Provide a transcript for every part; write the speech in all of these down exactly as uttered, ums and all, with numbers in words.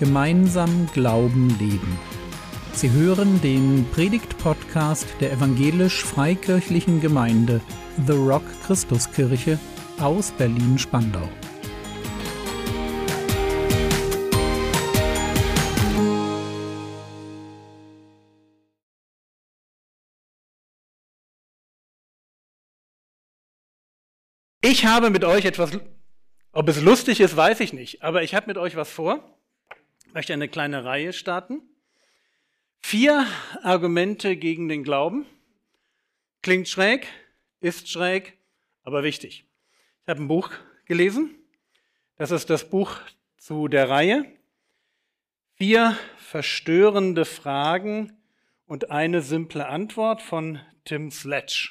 Gemeinsam Glauben leben. Sie hören den Predigt-Podcast der evangelisch-freikirchlichen Gemeinde The Rock Christuskirche aus Berlin-Spandau. Ich habe mit euch etwas, ob es lustig ist, weiß ich nicht, aber ich habe mit euch was vor. Ich möchte eine kleine Reihe starten. Vier Argumente gegen den Glauben. Klingt schräg, ist schräg, aber wichtig. Ich habe ein Buch gelesen. Das ist das Buch zu der Reihe. Vier verstörende Fragen und eine simple Antwort von Tim Sledge.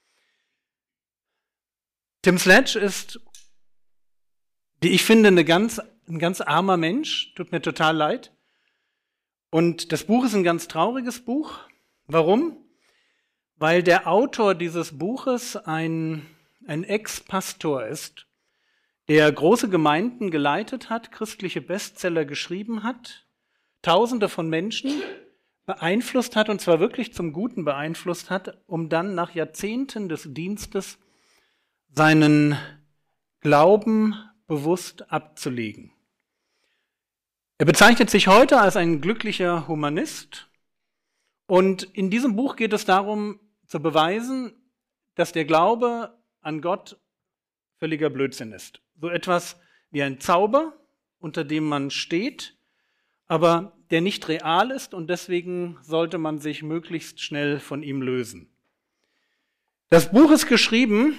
Tim Sledge ist, wie ich finde, eine ganz, ein ganz armer Mensch. Tut mir total leid. Und das Buch ist ein ganz trauriges Buch. Warum? Weil der Autor dieses Buches ein, ein Ex-Pastor ist, der große Gemeinden geleitet hat, christliche Bestseller geschrieben hat, Tausende von Menschen beeinflusst hat, und zwar wirklich zum Guten beeinflusst hat, um dann nach Jahrzehnten des Dienstes seinen Glauben bewusst abzulegen. Er bezeichnet sich heute als ein glücklicher Humanist, und in diesem Buch geht es darum, zu beweisen, dass der Glaube an Gott völliger Blödsinn ist. So etwas wie ein Zauber, unter dem man steht, aber der nicht real ist, und deswegen sollte man sich möglichst schnell von ihm lösen. Das Buch ist geschrieben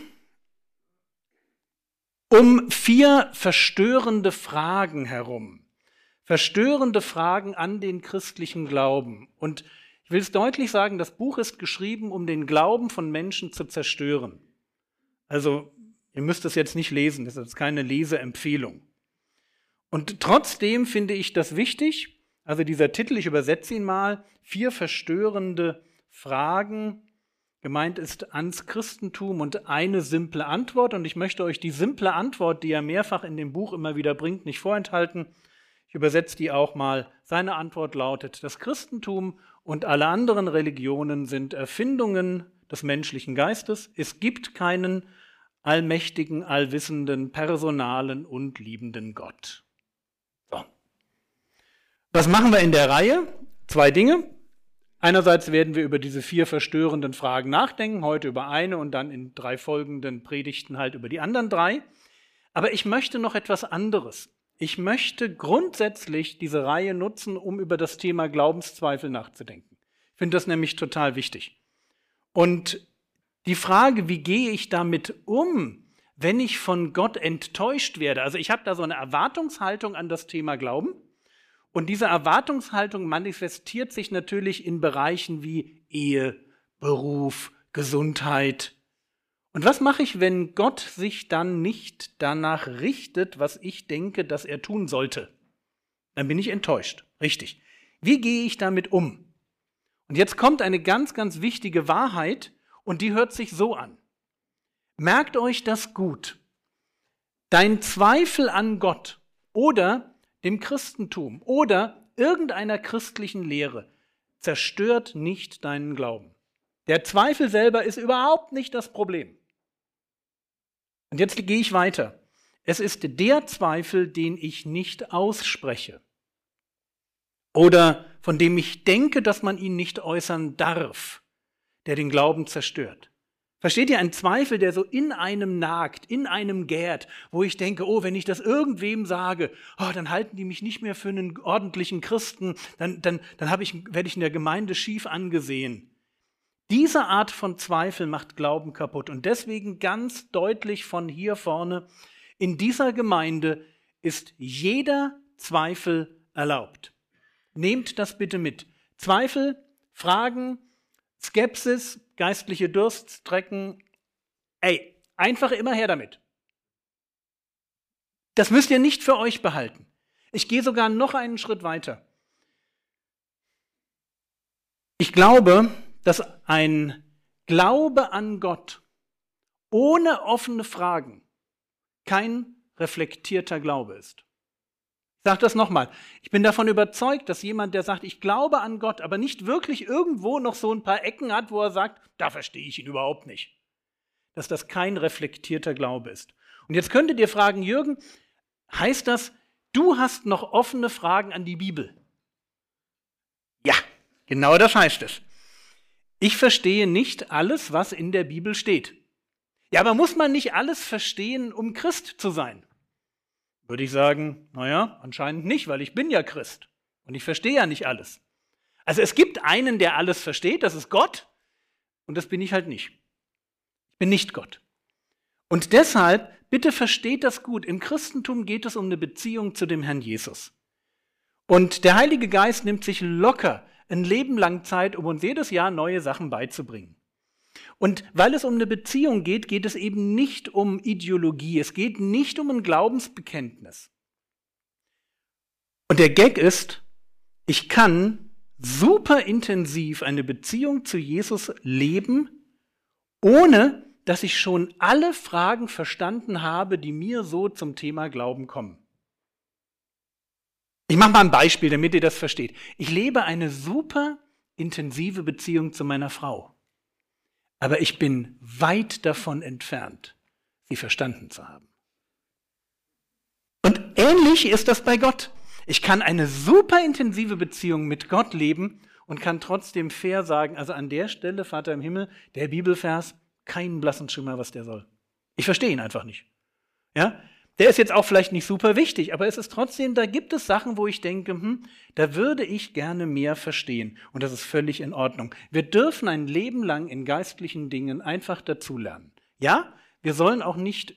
um vier verstörende Fragen herum. Verstörende Fragen an den christlichen Glauben. Und ich will es deutlich sagen, das Buch ist geschrieben, um den Glauben von Menschen zu zerstören. Also, ihr müsst es jetzt nicht lesen, das ist keine Leseempfehlung. Und trotzdem finde ich das wichtig, also dieser Titel, ich übersetze ihn mal, vier verstörende Fragen. Gemeint ist ans Christentum und eine simple Antwort. Und ich möchte euch die simple Antwort, die er mehrfach in dem Buch immer wieder bringt, nicht vorenthalten. Ich übersetze die auch mal. Seine Antwort lautet: Das Christentum und alle anderen Religionen sind Erfindungen des menschlichen Geistes. Es gibt keinen allmächtigen, allwissenden, personalen und liebenden Gott. So. Was machen wir in der Reihe? Zwei Dinge. Einerseits werden wir über diese vier verstörenden Fragen nachdenken, heute über eine und dann in drei folgenden Predigten halt über die anderen drei. Aber ich möchte noch etwas anderes. Ich möchte grundsätzlich diese Reihe nutzen, um über das Thema Glaubenszweifel nachzudenken. Ich finde das nämlich total wichtig. Und die Frage, wie gehe ich damit um, wenn ich von Gott enttäuscht werde? Also ich habe da so eine Erwartungshaltung an das Thema Glauben. Und diese Erwartungshaltung manifestiert sich natürlich in Bereichen wie Ehe, Beruf, Gesundheit. Und was mache ich, wenn Gott sich dann nicht danach richtet, was ich denke, dass er tun sollte? Dann bin ich enttäuscht. Richtig. Wie gehe ich damit um? Und jetzt kommt eine ganz, ganz wichtige Wahrheit, und die hört sich so an. Merkt euch das gut. Dein Zweifel an Gott oder dem Christentum oder irgendeiner christlichen Lehre zerstört nicht deinen Glauben. Der Zweifel selber ist überhaupt nicht das Problem. Und jetzt gehe ich weiter. Es ist der Zweifel, den ich nicht ausspreche oder von dem ich denke, dass man ihn nicht äußern darf, der den Glauben zerstört. Versteht ihr, ein Zweifel, der so in einem nagt, in einem gärt, wo ich denke, oh, wenn ich das irgendwem sage, oh, dann halten die mich nicht mehr für einen ordentlichen Christen, dann, dann, dann habe ich, werde ich in der Gemeinde schief angesehen. Diese Art von Zweifel macht Glauben kaputt. Und deswegen ganz deutlich von hier vorne, in dieser Gemeinde ist jeder Zweifel erlaubt. Nehmt das bitte mit. Zweifel, Fragen, Skepsis, geistliche Durststrecken, ey, einfach immer her damit. Das müsst ihr nicht für euch behalten. Ich gehe sogar noch einen Schritt weiter. Ich glaube, dass ein Glaube an Gott ohne offene Fragen kein reflektierter Glaube ist. Ich sage das nochmal. Ich bin davon überzeugt, dass jemand, der sagt, ich glaube an Gott, aber nicht wirklich irgendwo noch so ein paar Ecken hat, wo er sagt, da verstehe ich ihn überhaupt nicht, dass das kein reflektierter Glaube ist. Und jetzt könntet ihr fragen, Jürgen, heißt das, du hast noch offene Fragen an die Bibel? Ja, genau das heißt es. Ich verstehe nicht alles, was in der Bibel steht. Ja, aber muss man nicht alles verstehen, um Christ zu sein? Würde ich sagen, naja, anscheinend nicht, weil ich bin ja Christ und ich verstehe ja nicht alles. Also es gibt einen, der alles versteht, das ist Gott, und das bin ich halt nicht. Ich bin nicht Gott. Und deshalb, bitte versteht das gut, im Christentum geht es um eine Beziehung zu dem Herrn Jesus. Und der Heilige Geist nimmt sich locker ein Leben lang Zeit, um uns jedes Jahr neue Sachen beizubringen. Und weil es um eine Beziehung geht, geht es eben nicht um Ideologie, es geht nicht um ein Glaubensbekenntnis. Und der Gag ist, ich kann super intensiv eine Beziehung zu Jesus leben, ohne dass ich schon alle Fragen verstanden habe, die mir so zum Thema Glauben kommen. Ich mache mal ein Beispiel, damit ihr das versteht. Ich lebe eine super intensive Beziehung zu meiner Frau. Aber ich bin weit davon entfernt, sie verstanden zu haben. Und ähnlich ist das bei Gott. Ich kann eine super intensive Beziehung mit Gott leben und kann trotzdem fair sagen, also an der Stelle, Vater im Himmel, der Bibelvers, keinen blassen Schimmer, was der soll. Ich verstehe ihn einfach nicht. Ja? Der ist jetzt auch vielleicht nicht super wichtig, aber es ist trotzdem, da gibt es Sachen, wo ich denke, hm, da würde ich gerne mehr verstehen. Und das ist völlig in Ordnung. Wir dürfen ein Leben lang in geistlichen Dingen einfach dazulernen. Ja, wir sollen auch nicht,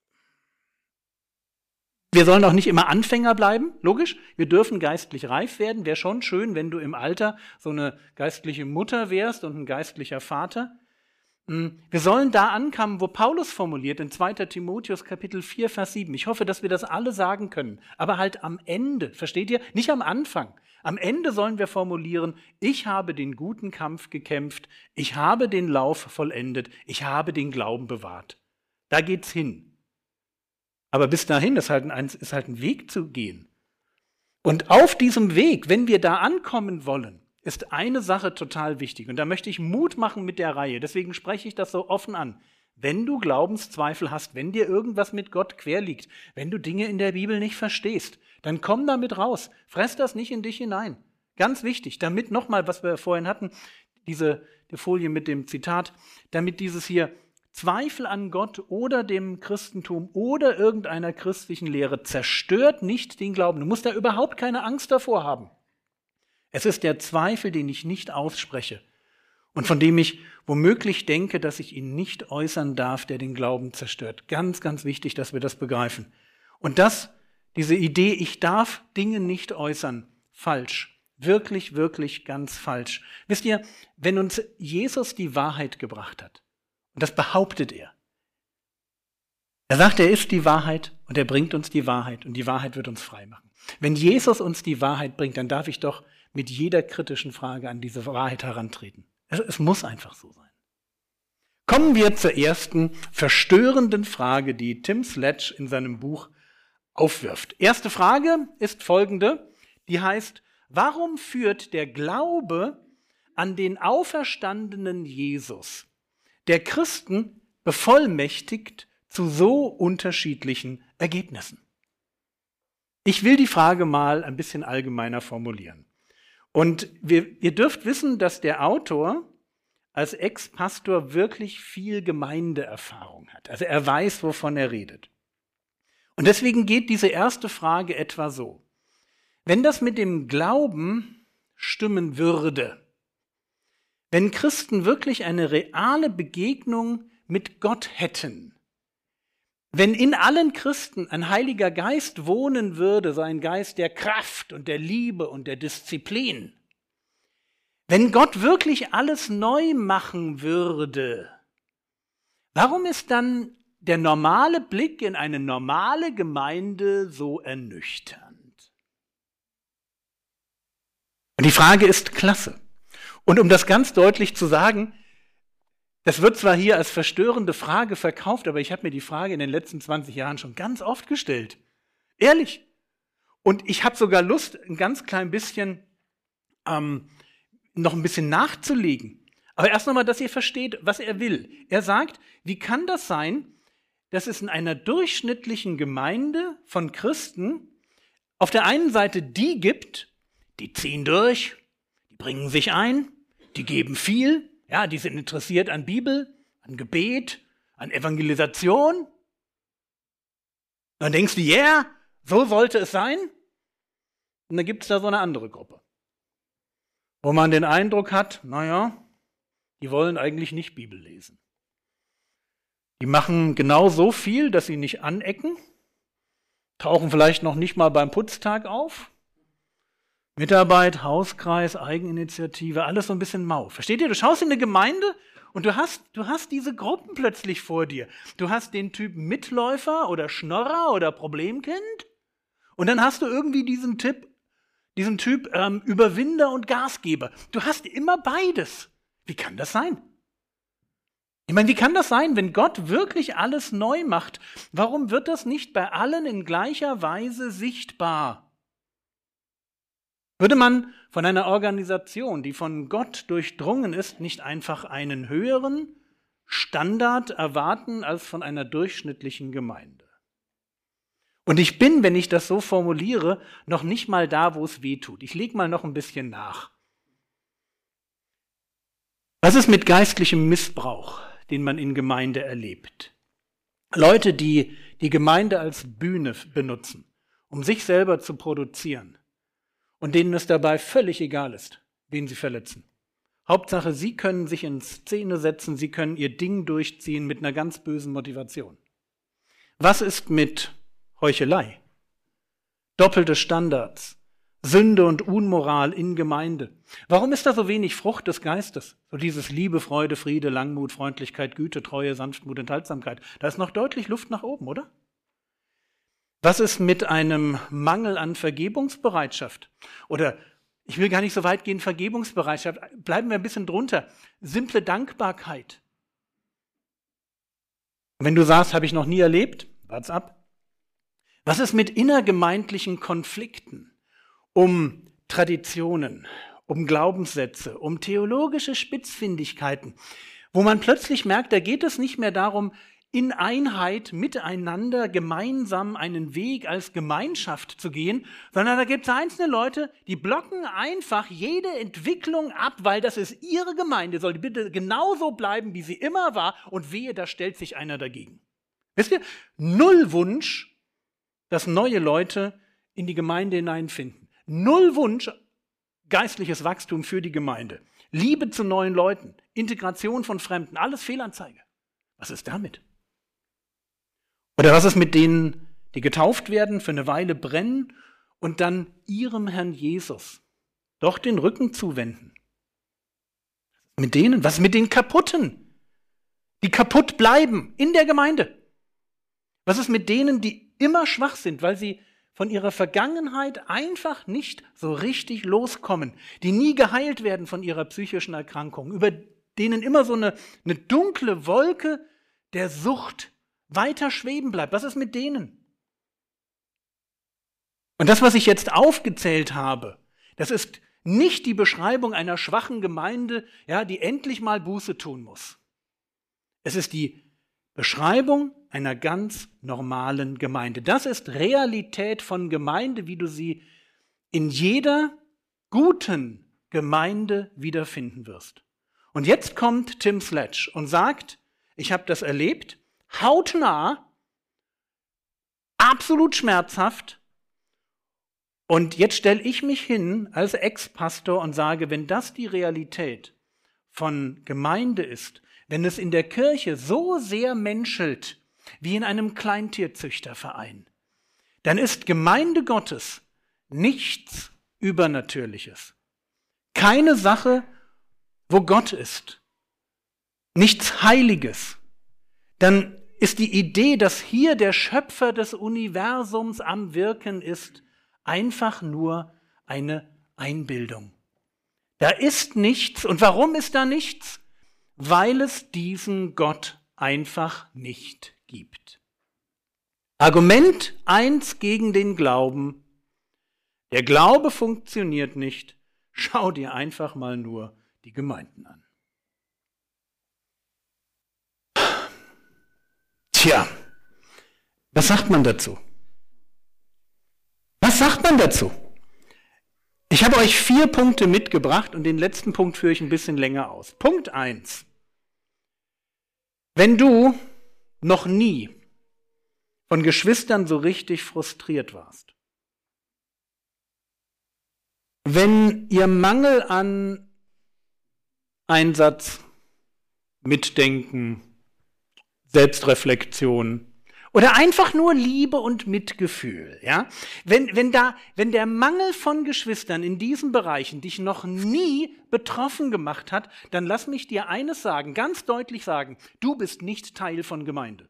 wir sollen auch nicht immer Anfänger bleiben, logisch. Wir dürfen geistlich reif werden. Wäre schon schön, wenn du im Alter so eine geistliche Mutter wärst und ein geistlicher Vater. Wir sollen da ankommen, wo Paulus formuliert, in zweiter Timotheus Kapitel vier, Vers sieben. Ich hoffe, dass wir das alle sagen können, aber halt am Ende, versteht ihr? Nicht am Anfang. Am Ende sollen wir formulieren, ich habe den guten Kampf gekämpft, ich habe den Lauf vollendet, ich habe den Glauben bewahrt. Da geht's hin. Aber bis dahin ist halt ein, ist halt ein Weg zu gehen. Und auf diesem Weg, wenn wir da ankommen wollen, ist eine Sache total wichtig. Und da möchte ich Mut machen mit der Reihe. Deswegen spreche ich das so offen an. Wenn du Glaubenszweifel hast, wenn dir irgendwas mit Gott quer liegt, wenn du Dinge in der Bibel nicht verstehst, dann komm damit raus. Fress das nicht in dich hinein. Ganz wichtig, damit nochmal, was wir vorhin hatten, diese die Folie mit dem Zitat, damit dieses hier Zweifel an Gott oder dem Christentum oder irgendeiner christlichen Lehre zerstört nicht den Glauben. Du musst da überhaupt keine Angst davor haben. Es ist der Zweifel, den ich nicht ausspreche und von dem ich womöglich denke, dass ich ihn nicht äußern darf, der den Glauben zerstört. Ganz, ganz wichtig, dass wir das begreifen. Und das, diese Idee, ich darf Dinge nicht äußern, falsch. Wirklich, wirklich ganz falsch. Wisst ihr, wenn uns Jesus die Wahrheit gebracht hat, und das behauptet er, er sagt, er ist die Wahrheit und er bringt uns die Wahrheit und die Wahrheit wird uns frei machen. Wenn Jesus uns die Wahrheit bringt, dann darf ich doch mit jeder kritischen Frage an diese Wahrheit herantreten. Es, es muss einfach so sein. Kommen wir zur ersten verstörenden Frage, die Tim Sledge in seinem Buch aufwirft. Erste Frage ist folgende, die heißt, warum führt der Glaube an den auferstandenen Jesus der Christen bevollmächtigt zu so unterschiedlichen Ergebnissen? Ich will die Frage mal ein bisschen allgemeiner formulieren. Und wir, ihr dürft wissen, dass der Autor als Ex-Pastor wirklich viel Gemeindeerfahrung hat. Also er weiß, wovon er redet. Und deswegen geht diese erste Frage etwa so. Wenn das mit dem Glauben stimmen würde, wenn Christen wirklich eine reale Begegnung mit Gott hätten, wenn in allen Christen ein Heiliger Geist wohnen würde, so ein Geist der Kraft und der Liebe und der Disziplin, wenn Gott wirklich alles neu machen würde, warum ist dann der normale Blick in eine normale Gemeinde so ernüchternd? Und die Frage ist klasse. Und um das ganz deutlich zu sagen, das wird zwar hier als verstörende Frage verkauft, aber ich habe mir die Frage in den letzten zwanzig Jahren schon ganz oft gestellt. Ehrlich. Und ich habe sogar Lust, ein ganz klein bisschen, ähm, noch ein bisschen nachzulegen. Aber erst nochmal, dass ihr versteht, was er will. Er sagt, wie kann das sein, dass es in einer durchschnittlichen Gemeinde von Christen auf der einen Seite die gibt, die ziehen durch, die bringen sich ein, die geben viel, ja, die sind interessiert an Bibel, an Gebet, an Evangelisation. Dann denkst du, ja, yeah, so sollte es sein. Und dann gibt es da so eine andere Gruppe, wo man den Eindruck hat, naja, die wollen eigentlich nicht Bibel lesen. Die machen genau so viel, dass sie nicht anecken, tauchen vielleicht noch nicht mal beim Putztag auf. Mitarbeit, Hauskreis, Eigeninitiative, alles so ein bisschen mau. Versteht ihr? Du schaust in eine Gemeinde und du hast, du hast diese Gruppen plötzlich vor dir. Du hast den Typ Mitläufer oder Schnorrer oder Problemkind und dann hast du irgendwie diesen Typ, diesen Typ ähm, Überwinder und Gasgeber. Du hast immer beides. Wie kann das sein? Ich meine, wie kann das sein, wenn Gott wirklich alles neu macht? Warum wird das nicht bei allen in gleicher Weise sichtbar? Würde man von einer Organisation, die von Gott durchdrungen ist, nicht einfach einen höheren Standard erwarten als von einer durchschnittlichen Gemeinde? Und ich bin, wenn ich das so formuliere, noch nicht mal da, wo es weh tut. Ich lege mal noch ein bisschen nach. Was ist mit geistlichem Missbrauch, den man in Gemeinde erlebt? Leute, die die Gemeinde als Bühne benutzen, um sich selber zu produzieren und denen es dabei völlig egal ist, wen sie verletzen. Hauptsache, sie können sich in Szene setzen, sie können ihr Ding durchziehen mit einer ganz bösen Motivation. Was ist mit Heuchelei, doppelte Standards, Sünde und Unmoral in Gemeinde? Warum ist da so wenig Frucht des Geistes? So dieses Liebe, Freude, Friede, Langmut, Freundlichkeit, Güte, Treue, Sanftmut, Enthaltsamkeit. Da ist noch deutlich Luft nach oben, oder? Was ist mit einem Mangel an Vergebungsbereitschaft? Oder, ich will gar nicht so weit gehen, Vergebungsbereitschaft, bleiben wir ein bisschen drunter. Simple Dankbarkeit. Wenn du sagst, habe ich noch nie erlebt, wart's ab. Was ist mit innergemeindlichen Konflikten um Traditionen, um Glaubenssätze, um theologische Spitzfindigkeiten, wo man plötzlich merkt, da geht es nicht mehr darum, in Einheit miteinander gemeinsam einen Weg als Gemeinschaft zu gehen, sondern da gibt es einzelne Leute, die blocken einfach jede Entwicklung ab, weil das ist ihre Gemeinde, soll bitte genauso bleiben, wie sie immer war, und wehe, da stellt sich einer dagegen. Wisst ihr, null Wunsch, dass neue Leute in die Gemeinde hineinfinden. Null Wunsch, geistliches Wachstum für die Gemeinde. Liebe zu neuen Leuten, Integration von Fremden, alles Fehlanzeige. Was ist damit? Oder was ist mit denen, die getauft werden, für eine Weile brennen und dann ihrem Herrn Jesus doch den Rücken zuwenden? Mit denen? Was ist mit den Kaputten, die kaputt bleiben in der Gemeinde? Was ist mit denen, die immer schwach sind, weil sie von ihrer Vergangenheit einfach nicht so richtig loskommen, die nie geheilt werden von ihrer psychischen Erkrankung, über denen immer so eine, eine dunkle Wolke der Sucht weiter schweben bleibt? Was ist mit denen? Und das, was ich jetzt aufgezählt habe, das ist nicht die Beschreibung einer schwachen Gemeinde, ja, die endlich mal Buße tun muss. Es ist die Beschreibung einer ganz normalen Gemeinde. Das ist Realität von Gemeinde, wie du sie in jeder guten Gemeinde wiederfinden wirst. Und jetzt kommt Tim Sledge und sagt, ich habe das erlebt, hautnah, absolut schmerzhaft. Und jetzt stelle ich mich hin als Ex-Pastor und sage, wenn das die Realität von Gemeinde ist, wenn es in der Kirche so sehr menschelt wie in einem Kleintierzüchterverein, dann ist Gemeinde Gottes nichts Übernatürliches. Keine Sache, wo Gott ist. Nichts Heiliges. Dann ist die Idee, dass hier der Schöpfer des Universums am Wirken ist, einfach nur eine Einbildung. Da ist nichts. Und warum ist da nichts? Weil es diesen Gott einfach nicht gibt. Argument eins gegen den Glauben: Der Glaube funktioniert nicht. Schau dir einfach mal nur die Gemeinden an. Tja, was sagt man dazu? Was sagt man dazu? Ich habe euch vier Punkte mitgebracht und den letzten Punkt führe ich ein bisschen länger aus. Punkt eins. Wenn du noch nie von Geschwistern so richtig frustriert warst, wenn ihr Mangel an Einsatz, Mitdenken, Selbstreflexion oder einfach nur Liebe und Mitgefühl, ja? Wenn, wenn, da, wenn der Mangel von Geschwistern in diesen Bereichen dich noch nie betroffen gemacht hat, dann lass mich dir eines sagen, ganz deutlich sagen, du bist nicht Teil von Gemeinde.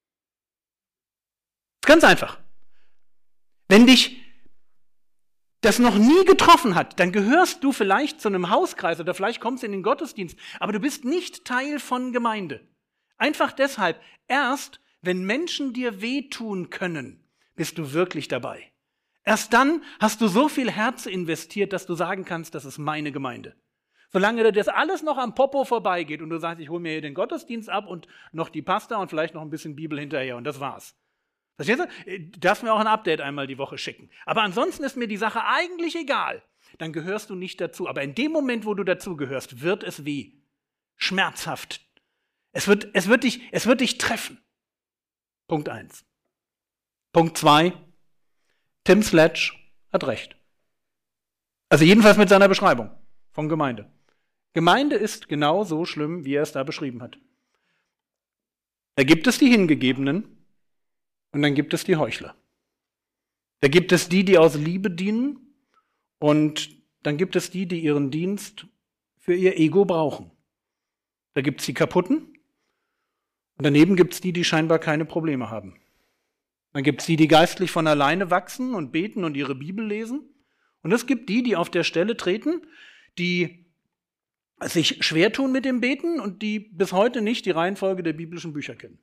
Ganz einfach. Wenn dich das noch nie getroffen hat, dann gehörst du vielleicht zu einem Hauskreis oder vielleicht kommst du in den Gottesdienst, aber du bist nicht Teil von Gemeinde. Einfach deshalb, erst wenn Menschen dir wehtun können, bist du wirklich dabei. Erst dann hast du so viel Herz investiert, dass du sagen kannst, das ist meine Gemeinde. Solange dir das alles noch am Popo vorbeigeht und du sagst, ich hole mir hier den Gottesdienst ab und noch die Pasta und vielleicht noch ein bisschen Bibel hinterher und das war's. Verstehst du? Du darfst mir auch ein Update einmal die Woche schicken. Aber ansonsten ist mir die Sache eigentlich egal. Dann gehörst du nicht dazu. Aber in dem Moment, wo du dazugehörst, wird es weh. Schmerzhaft. Es wird, es wird dich, es wird dich treffen. Punkt eins. Punkt zwei. Tim Sledge hat recht. Also jedenfalls mit seiner Beschreibung von Gemeinde. Gemeinde ist genau so schlimm, wie er es da beschrieben hat. Da gibt es die Hingegebenen und dann gibt es die Heuchler. Da gibt es die, die aus Liebe dienen und dann gibt es die, die ihren Dienst für ihr Ego brauchen. Da gibt es die Kaputten und daneben gibt es die, die scheinbar keine Probleme haben. Dann gibt es die, die geistlich von alleine wachsen und beten und ihre Bibel lesen. Und es gibt die, die auf der Stelle treten, die sich schwer tun mit dem Beten und die bis heute nicht die Reihenfolge der biblischen Bücher kennen.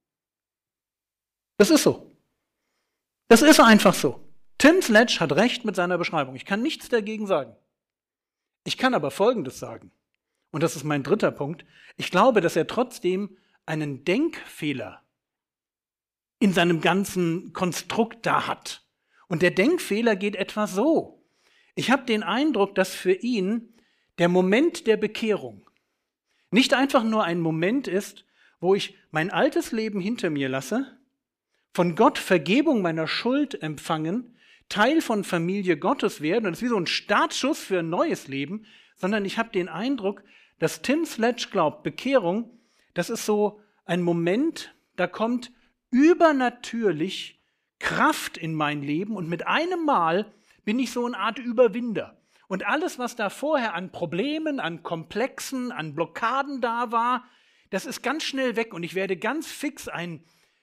Das ist so. Das ist einfach so. Tim Sledge hat recht mit seiner Beschreibung. Ich kann nichts dagegen sagen. Ich kann aber Folgendes sagen. Und das ist mein dritter Punkt. Ich glaube, dass er trotzdem einen Denkfehler in seinem ganzen Konstrukt da hat. Und der Denkfehler geht etwa so. Ich habe den Eindruck, dass für ihn der Moment der Bekehrung nicht einfach nur ein Moment ist, wo ich mein altes Leben hinter mir lasse, von Gott Vergebung meiner Schuld empfangen, Teil von Familie Gottes werden, und das ist wie so ein Startschuss für ein neues Leben, sondern ich habe den Eindruck, dass Tim Sledge glaubt, Bekehrung, das ist so ein Moment, da kommt übernatürlich Kraft in mein Leben und mit einem Mal bin ich so eine Art Überwinder. Und alles, was da vorher an Problemen, an Komplexen, an Blockaden da war, das ist ganz schnell weg und ich werde ganz fix ein,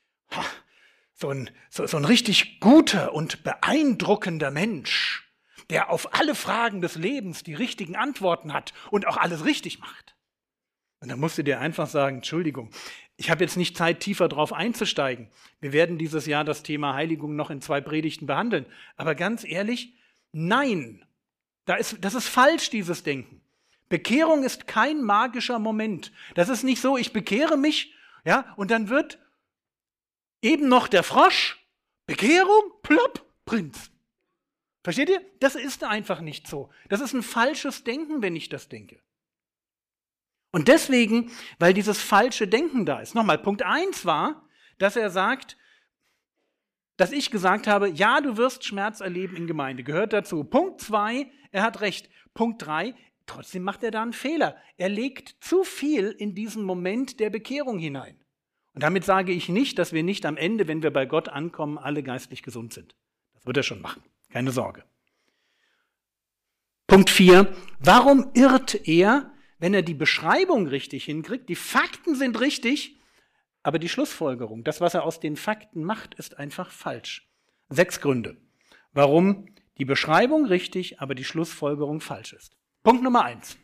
so ein, so, so ein richtig guter und beeindruckender Mensch, der auf alle Fragen des Lebens die richtigen Antworten hat und auch alles richtig macht. Und dann musst du dir einfach sagen, Entschuldigung, ich habe jetzt nicht Zeit, tiefer drauf einzusteigen. Wir werden dieses Jahr das Thema Heiligung noch in zwei Predigten behandeln. Aber ganz ehrlich, nein, da ist, das ist falsch, dieses Denken. Bekehrung ist kein magischer Moment. Das ist nicht so, ich bekehre mich, ja, und dann wird eben noch der Frosch, Bekehrung, plopp, Prinz. Versteht ihr? Das ist einfach nicht so. Das ist ein falsches Denken, wenn ich das denke. Und deswegen, weil dieses falsche Denken da ist. Nochmal, Punkt eins war, dass er sagt, dass ich gesagt habe, ja, du wirst Schmerz erleben in Gemeinde, gehört dazu. Punkt zwei, er hat recht. Punkt drei, trotzdem macht er da einen Fehler. Er legt zu viel in diesen Moment der Bekehrung hinein. Und damit sage ich nicht, dass wir nicht am Ende, wenn wir bei Gott ankommen, alle geistlich gesund sind. Das wird er schon machen, keine Sorge. Punkt vier, warum irrt er, wenn er die Beschreibung richtig hinkriegt? Die Fakten sind richtig, aber die Schlussfolgerung, das, was er aus den Fakten macht, ist einfach falsch. Sechs Gründe, warum die Beschreibung richtig, aber die Schlussfolgerung falsch ist. Punkt Nummer eins.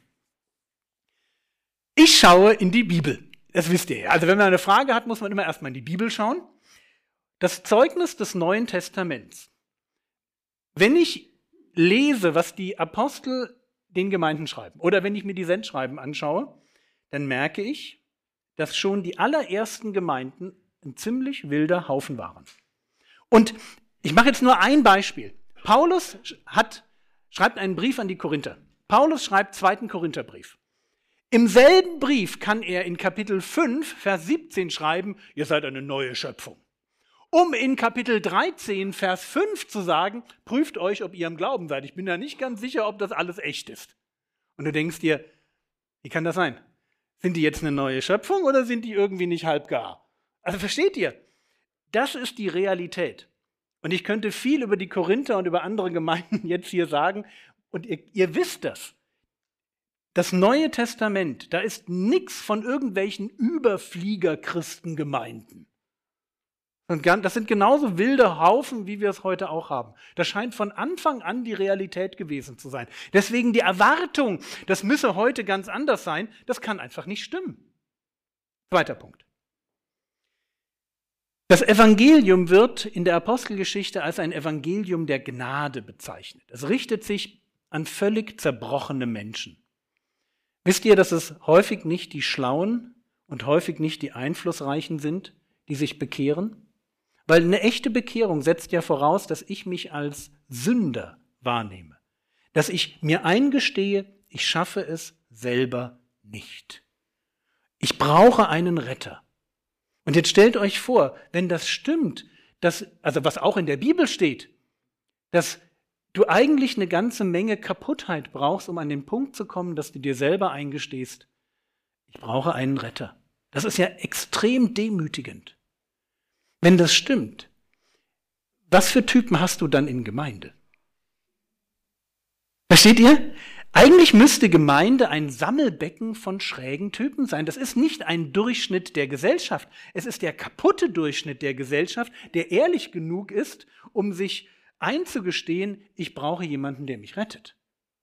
Ich schaue in die Bibel. Das wisst ihr ja. Also wenn man eine Frage hat, muss man immer erstmal in die Bibel schauen. Das Zeugnis des Neuen Testaments. Wenn ich lese, was die Apostel den Gemeinden schreiben, oder wenn ich mir die Sendschreiben anschaue, dann merke ich, dass schon die allerersten Gemeinden ein ziemlich wilder Haufen waren. Und ich mache jetzt nur ein Beispiel. Paulus hat, schreibt einen Brief an die Korinther. Paulus schreibt zweiten Korintherbrief. Im selben Brief kann er in Kapitel fünf, Vers siebzehn schreiben, ihr seid eine neue Schöpfung. Um in Kapitel dreizehn, Vers fünf zu sagen, prüft euch, ob ihr am Glauben seid. Ich bin da nicht ganz sicher, ob das alles echt ist. Und du denkst dir, wie kann das sein? Sind die jetzt eine neue Schöpfung oder sind die irgendwie nicht halbgar? Also versteht ihr? Das ist die Realität. Und ich könnte viel über die Korinther und über andere Gemeinden jetzt hier sagen. Und ihr, ihr wisst das. Das Neue Testament, da ist nichts von irgendwelchen Überflieger-Christengemeinden. Das sind genauso wilde Haufen, wie wir es heute auch haben. Das scheint von Anfang an die Realität gewesen zu sein. Deswegen die Erwartung, das müsse heute ganz anders sein, das kann einfach nicht stimmen. Zweiter Punkt. Das Evangelium wird in der Apostelgeschichte als ein Evangelium der Gnade bezeichnet. Es richtet sich an völlig zerbrochene Menschen. Wisst ihr, dass es häufig nicht die Schlauen und häufig nicht die Einflussreichen sind, die sich bekehren? Weil eine echte Bekehrung setzt ja voraus, dass ich mich als Sünder wahrnehme. Dass ich mir eingestehe, ich schaffe es selber nicht. Ich brauche einen Retter. Und jetzt stellt euch vor, wenn das stimmt, dass, also was auch in der Bibel steht, dass du eigentlich eine ganze Menge Kaputtheit brauchst, um an den Punkt zu kommen, dass du dir selber eingestehst, ich brauche einen Retter. Das ist ja extrem demütigend. Wenn das stimmt, was für Typen hast du dann in Gemeinde? Versteht ihr? Eigentlich müsste Gemeinde ein Sammelbecken von schrägen Typen sein. Das ist nicht ein Durchschnitt der Gesellschaft. Es ist der kaputte Durchschnitt der Gesellschaft, der ehrlich genug ist, um sich einzugestehen, ich brauche jemanden, der mich rettet.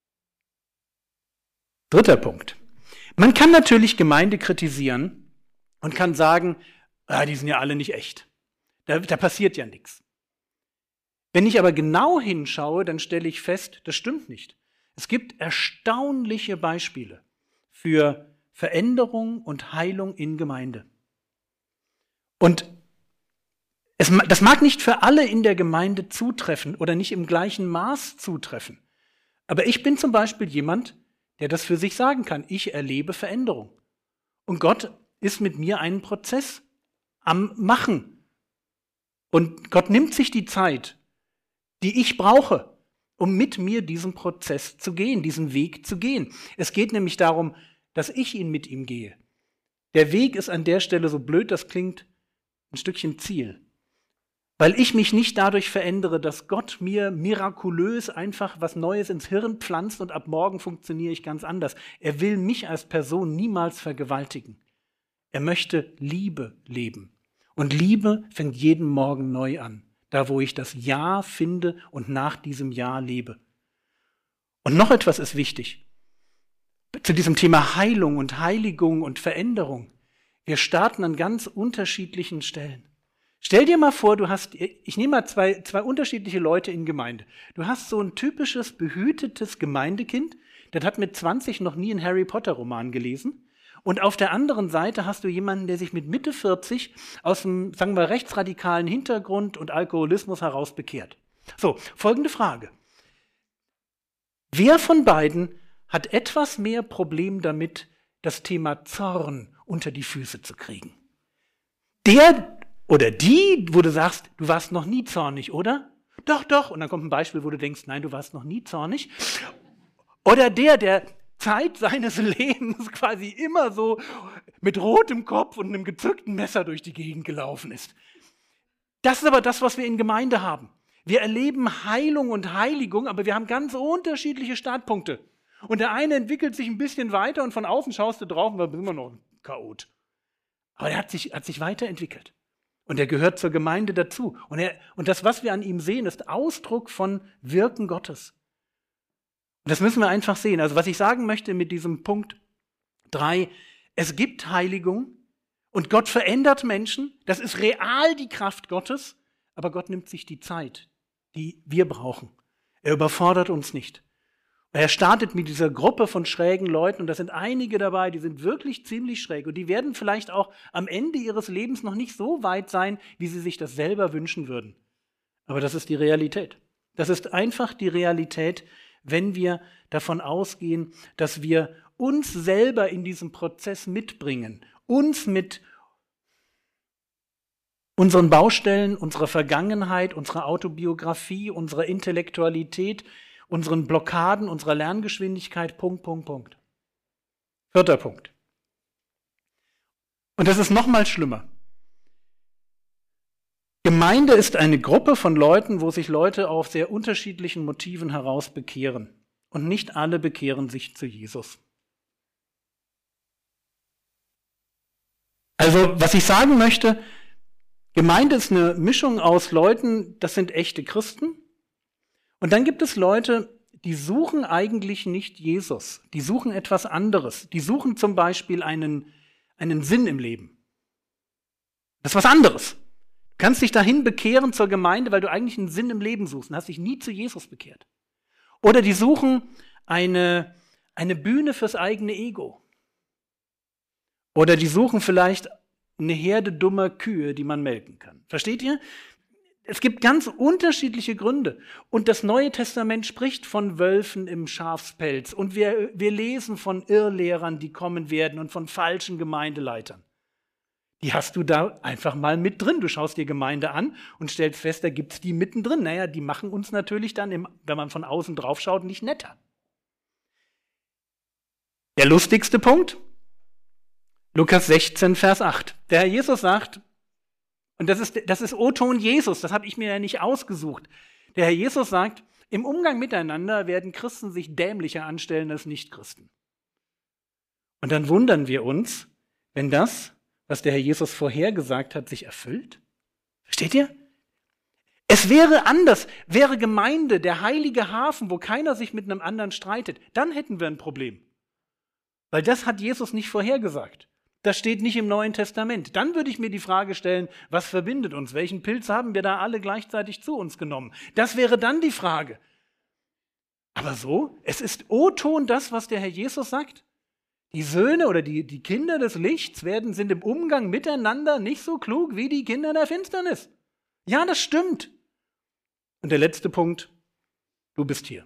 Dritter Punkt. Man kann natürlich Gemeinde kritisieren und kann sagen, ah, die sind ja alle nicht echt. Da, da passiert ja nichts. Wenn ich aber genau hinschaue, dann stelle ich fest, das stimmt nicht. Es gibt erstaunliche Beispiele für Veränderung und Heilung in Gemeinde. Und es, das mag nicht für alle in der Gemeinde zutreffen oder nicht im gleichen Maß zutreffen. Aber ich bin zum Beispiel jemand, der das für sich sagen kann. Ich erlebe Veränderung. Und Gott ist mit mir einen Prozess am Machen. Und Gott nimmt sich die Zeit, die ich brauche, um mit mir diesen Prozess zu gehen, diesen Weg zu gehen. Es geht nämlich darum, dass ich ihn mit ihm gehe. Der Weg ist an der Stelle, so blöd das klingt, ein Stückchen Ziel. Weil ich mich nicht dadurch verändere, dass Gott mir mirakulös einfach was Neues ins Hirn pflanzt und ab morgen funktioniere ich ganz anders. Er will mich als Person niemals vergewaltigen. Er möchte Liebe leben. Und Liebe fängt jeden Morgen neu an, da wo ich das Ja finde und nach diesem Ja lebe. Und noch etwas ist wichtig, zu diesem Thema Heilung und Heiligung und Veränderung. Wir starten an ganz unterschiedlichen Stellen. Stell dir mal vor, du hast, ich nehme mal zwei, zwei unterschiedliche Leute in Gemeinde. Du hast so ein typisches, behütetes Gemeindekind, das hat mit zwanzig noch nie einen Harry Potter Roman gelesen. Und auf der anderen Seite hast du jemanden, der sich mit Mitte vierzig aus dem, sagen wir, rechtsradikalen Hintergrund und Alkoholismus heraus bekehrt. So, folgende Frage. Wer von beiden hat etwas mehr Problem damit, das Thema Zorn unter die Füße zu kriegen? Der oder die, wo du sagst, du warst noch nie zornig, oder? Doch, doch. Und dann kommt ein Beispiel, wo du denkst, nein, du warst noch nie zornig. Oder der, der Zeit seines Lebens quasi immer so mit rotem Kopf und einem gezückten Messer durch die Gegend gelaufen ist. Das ist aber das, was wir in Gemeinde haben. Wir erleben Heilung und Heiligung, aber wir haben ganz unterschiedliche Startpunkte. Und der eine entwickelt sich ein bisschen weiter und von außen schaust du drauf und da bist immer noch ein Chaot. Aber er hat sich, hat sich weiterentwickelt. Und er gehört zur Gemeinde dazu. Und, er, und das, was wir an ihm sehen, ist Ausdruck von Wirken Gottes. Und das müssen wir einfach sehen. Also was ich sagen möchte mit diesem Punkt drei, es gibt Heiligung und Gott verändert Menschen. Das ist real die Kraft Gottes, aber Gott nimmt sich die Zeit, die wir brauchen. Er überfordert uns nicht. Er startet mit dieser Gruppe von schrägen Leuten und da sind einige dabei, die sind wirklich ziemlich schräg und die werden vielleicht auch am Ende ihres Lebens noch nicht so weit sein, wie sie sich das selber wünschen würden. Aber das ist die Realität. Das ist einfach die Realität, wenn wir davon ausgehen, dass wir uns selber in diesem Prozess mitbringen, uns mit unseren Baustellen, unserer Vergangenheit, unserer Autobiografie, unserer Intellektualität, unseren Blockaden, unserer Lerngeschwindigkeit, Punkt, Punkt, Punkt. Vierter Punkt. Und das ist noch mal schlimmer. Gemeinde ist eine Gruppe von Leuten, wo sich Leute auf sehr unterschiedlichen Motiven heraus bekehren. Und nicht alle bekehren sich zu Jesus. Also, was ich sagen möchte, Gemeinde ist eine Mischung aus Leuten, das sind echte Christen. Und dann gibt es Leute, die suchen eigentlich nicht Jesus. Die suchen etwas anderes. Die suchen zum Beispiel einen, einen Sinn im Leben. Das ist was anderes. Du kannst dich dahin bekehren zur Gemeinde, weil du eigentlich einen Sinn im Leben suchst und hast dich nie zu Jesus bekehrt. Oder die suchen eine, eine Bühne fürs eigene Ego. Oder die suchen vielleicht eine Herde dummer Kühe, die man melken kann. Versteht ihr? Es gibt ganz unterschiedliche Gründe. Und das Neue Testament spricht von Wölfen im Schafspelz. Und wir, wir lesen von Irrlehrern, die kommen werden und von falschen Gemeindeleitern. Die hast du da einfach mal mit drin. Du schaust dir Gemeinde an und stellst fest, da gibt es die mittendrin. Naja, die machen uns natürlich dann, im, wenn man von außen drauf schaut, nicht netter. Der lustigste Punkt, Lukas sechzehn, Vers acht. Der Herr Jesus sagt, und das ist, das ist O-Ton Jesus, das habe ich mir ja nicht ausgesucht. Der Herr Jesus sagt, im Umgang miteinander werden Christen sich dämlicher anstellen als Nichtchristen. Und dann wundern wir uns, wenn das, was der Herr Jesus vorhergesagt hat, sich erfüllt. Versteht ihr? Es wäre anders, wäre Gemeinde der heilige Hafen, wo keiner sich mit einem anderen streitet, dann hätten wir ein Problem. Weil das hat Jesus nicht vorhergesagt. Das steht nicht im Neuen Testament. Dann würde ich mir die Frage stellen, was verbindet uns? Welchen Pilz haben wir da alle gleichzeitig zu uns genommen? Das wäre dann die Frage. Aber so, es ist O-Ton das, was der Herr Jesus sagt. Die Söhne oder die, die Kinder des Lichts werden, sind im Umgang miteinander nicht so klug wie die Kinder der Finsternis. Ja, das stimmt. Und der letzte Punkt, du bist hier.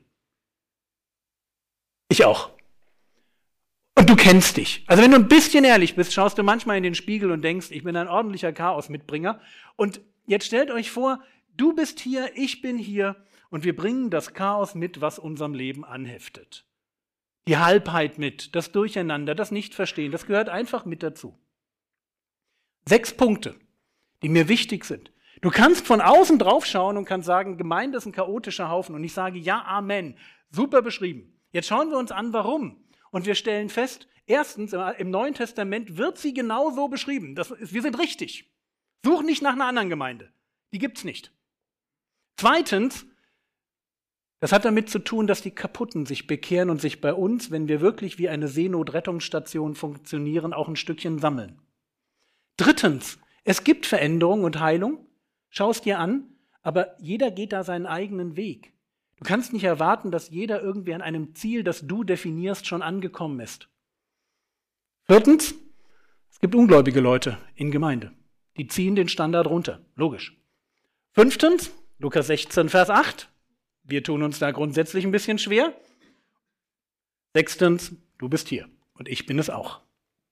Ich auch. Und du kennst dich. Also wenn du ein bisschen ehrlich bist, schaust du manchmal in den Spiegel und denkst, ich bin ein ordentlicher Chaosmitbringer. Und jetzt stellt euch vor, du bist hier, ich bin hier und wir bringen das Chaos mit, was unserem Leben anheftet. Die Halbheit mit, das Durcheinander, das Nichtverstehen, das gehört einfach mit dazu. Sechs Punkte, die mir wichtig sind. Du kannst von außen drauf schauen und kannst sagen, Gemeinde ist ein chaotischer Haufen. Und ich sage, ja, Amen. Super beschrieben. Jetzt schauen wir uns an, warum. Und wir stellen fest, erstens, im Neuen Testament wird sie genau so beschrieben. Das ist, wir sind richtig. Such nicht nach einer anderen Gemeinde. Die gibt's nicht. Zweitens, das hat damit zu tun, dass die Kaputten sich bekehren und sich bei uns, wenn wir wirklich wie eine Seenotrettungsstation funktionieren, auch ein Stückchen sammeln. Drittens, es gibt Veränderung und Heilung. Schau es dir an, aber jeder geht da seinen eigenen Weg. Du kannst nicht erwarten, dass jeder irgendwie an einem Ziel, das du definierst, schon angekommen ist. Viertens, es gibt ungläubige Leute in Gemeinde. Die ziehen den Standard runter. Logisch. Fünftens, Lukas sechzehn, Vers acht. Wir tun uns da grundsätzlich ein bisschen schwer. Sechstens, du bist hier und ich bin es auch.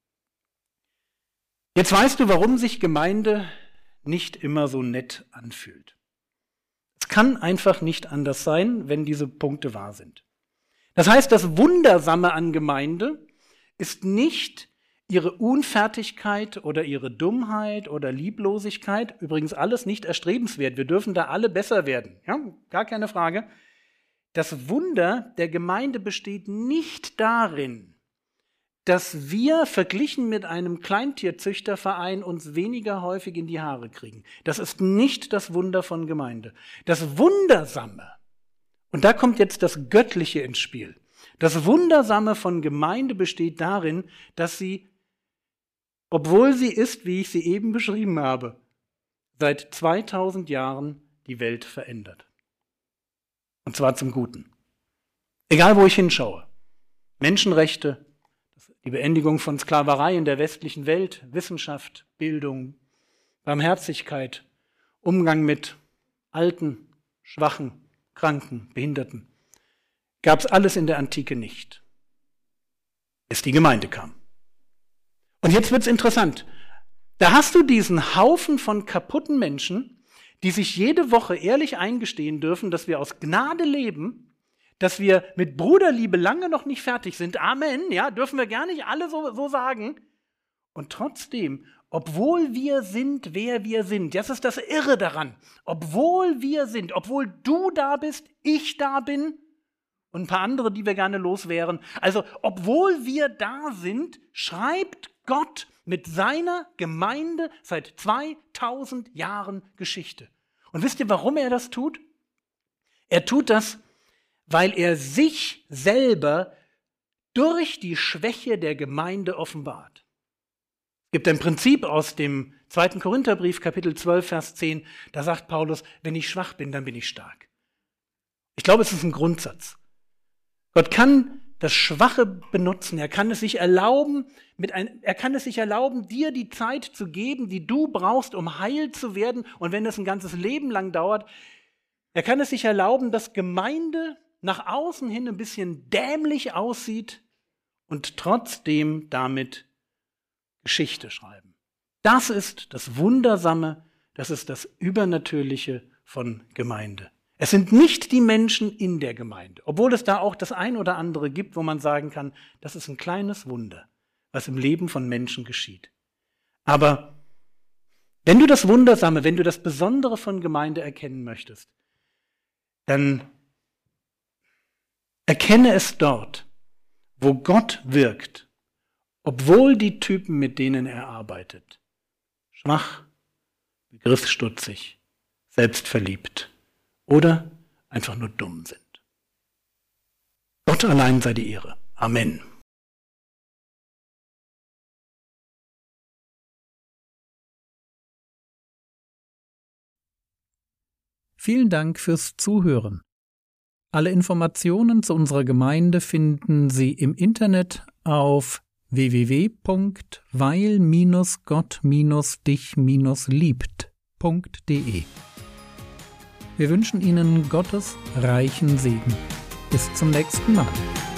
Jetzt weißt du, warum sich Gemeinde nicht immer so nett anfühlt. Es kann einfach nicht anders sein, wenn diese Punkte wahr sind. Das heißt, das Wundersame an Gemeinde ist nicht ihre Unfertigkeit oder ihre Dummheit oder Lieblosigkeit, übrigens alles nicht erstrebenswert. Wir dürfen da alle besser werden, ja, gar keine Frage. Das Wunder der Gemeinde besteht nicht darin, dass wir verglichen mit einem Kleintierzüchterverein uns weniger häufig in die Haare kriegen. Das ist nicht das Wunder von Gemeinde. Das Wundersame, und da kommt jetzt das Göttliche ins Spiel, das Wundersame von Gemeinde besteht darin, dass sie, obwohl sie ist, wie ich sie eben beschrieben habe, seit zweitausend Jahren die Welt verändert. Und zwar zum Guten. Egal, wo ich hinschaue. Menschenrechte, die Beendigung von Sklaverei in der westlichen Welt, Wissenschaft, Bildung, Barmherzigkeit, Umgang mit Alten, Schwachen, Kranken, Behinderten. Gab es alles in der Antike nicht, bis die Gemeinde kam. Und jetzt wird's interessant. Da hast du diesen Haufen von kaputten Menschen, die sich jede Woche ehrlich eingestehen dürfen, dass wir aus Gnade leben, dass wir mit Bruderliebe lange noch nicht fertig sind. Amen, ja, dürfen wir gar nicht alle so, so sagen. Und trotzdem, obwohl wir sind, wer wir sind, das ist das Irre daran, obwohl wir sind, obwohl du da bist, ich da bin und ein paar andere, die wir gerne loswären, also obwohl wir da sind, schreibt Gott mit seiner Gemeinde seit zweitausend Jahren Geschichte. Und wisst ihr, warum er das tut? Er tut das, weil er sich selber durch die Schwäche der Gemeinde offenbart. Es gibt ein Prinzip aus dem zweiten Korintherbrief, Kapitel zwölf, Vers zehn, da sagt Paulus, wenn ich schwach bin, dann bin ich stark. Ich glaube, es ist ein Grundsatz. Gott kann das Schwache benutzen, er kann es sich erlauben, mit ein, er kann es sich erlauben, dir die Zeit zu geben, die du brauchst, um heil zu werden. Und wenn das ein ganzes Leben lang dauert, er kann es sich erlauben, dass Gemeinde nach außen hin ein bisschen dämlich aussieht und trotzdem damit Geschichte schreiben. Das ist das Wundersame, das ist das Übernatürliche von Gemeinde. Es sind nicht die Menschen in der Gemeinde, obwohl es da auch das ein oder andere gibt, wo man sagen kann, das ist ein kleines Wunder, was im Leben von Menschen geschieht. Aber wenn du das Wundersame, wenn du das Besondere von Gemeinde erkennen möchtest, dann erkenne es dort, wo Gott wirkt, obwohl die Typen, mit denen er arbeitet, schwach, begriffsstutzig, selbstverliebt oder einfach nur dumm sind. Gott allein sei die Ehre. Amen. Vielen Dank fürs Zuhören. Alle Informationen zu unserer Gemeinde finden Sie im Internet auf w w w punkt weil Gott dich liebt punkt de. Wir wünschen Ihnen Gottes reichen Segen. Bis zum nächsten Mal.